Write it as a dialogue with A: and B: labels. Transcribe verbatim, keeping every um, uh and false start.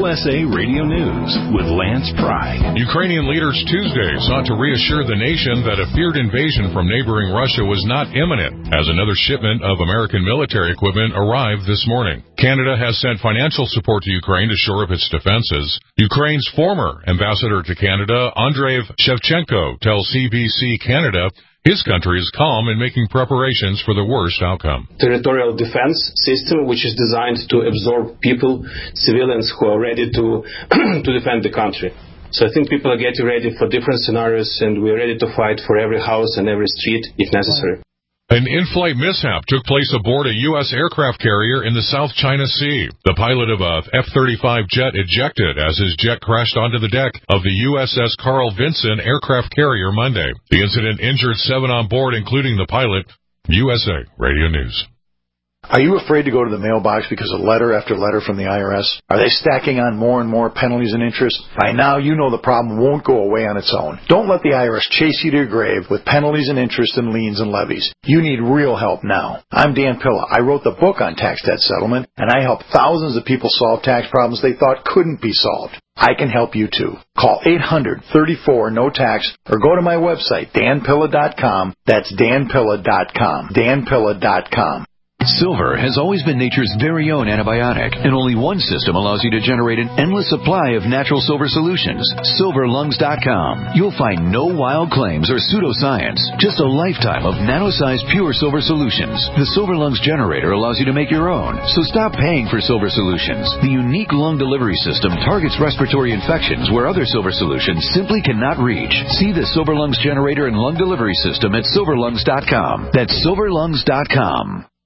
A: U S A Radio News with Lance Pry.
B: Ukrainian leaders Tuesday sought to reassure the nation that a feared invasion from neighboring Russia was not imminent as another shipment of American military equipment arrived this morning. Canada has sent financial support to Ukraine to shore up its defenses. Ukraine's former ambassador to Canada, Andrei Shevchenko, tells C B C Canada his country is calm in making preparations for the worst outcome.
C: Territorial defense system, which is designed to absorb people, civilians who are ready to to defend the country. So I think people are getting ready for different scenarios, and we're ready to fight for every house and every street if necessary.
B: An in-flight mishap took place aboard a U S aircraft carrier in the South China Sea. The pilot of a F thirty-five jet ejected as his jet crashed onto the deck of the U S S Carl Vinson aircraft carrier Monday. The incident injured seven on board, including the pilot. U S A Radio News.
D: Are you afraid to go to the mailbox because of letter after letter from the I R S? Are they stacking on more and more penalties and interest? By now, you know the problem won't go away on its own. Don't let the I R S chase you to your grave with penalties and interest and liens and levies. You need real help now. I'm Dan Pilla. I wrote the book on tax debt settlement, and I help thousands of people solve tax problems they thought couldn't be solved. I can help you too. Call eight hundred, thirty-four, no tax or go to my website, dan pilla dot com. That's dan pilla dot com. dan pilla dot com.
E: Silver has always been nature's very own antibiotic, and only one system allows you to generate an endless supply of natural silver solutions. silver lungs dot com. You'll find no wild claims or pseudoscience, just a lifetime of nano-sized pure silver solutions. The Silver Lungs generator allows you to make your own, so stop paying for silver solutions. The unique lung delivery system targets respiratory infections where other silver solutions simply cannot reach. See the Silver Lungs generator and lung delivery system at silver lungs dot com. That's silver lungs dot com.